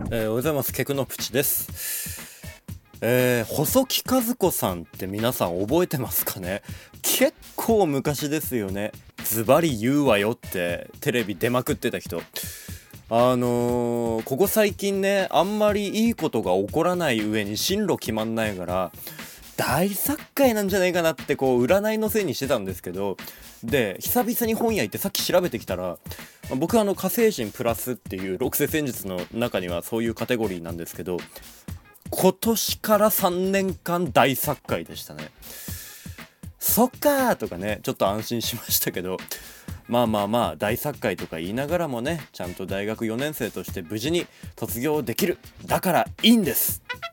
おはようございます。ケクノプチです。細木数子さんって皆さん覚えてますかね。結構昔ですよね。ズバリ言うわよってテレビ出まくってた人。ここ最近ね、あんまりいいことが起こらない上に進路決まんないから大殺界なんじゃないかなって占いのせいにしてたんですけど、で久々に本屋行ってさっき調べてきたら、僕は火星人プラスっていう六星占術の中にはそういうカテゴリーなんですけど、今年から3年間大殺界でしたね。そっかーとかね、ちょっと安心しましたけど、まあ大殺界とか言いながらもね、ちゃんと大学4年生として無事に卒業できる、だからいいんです。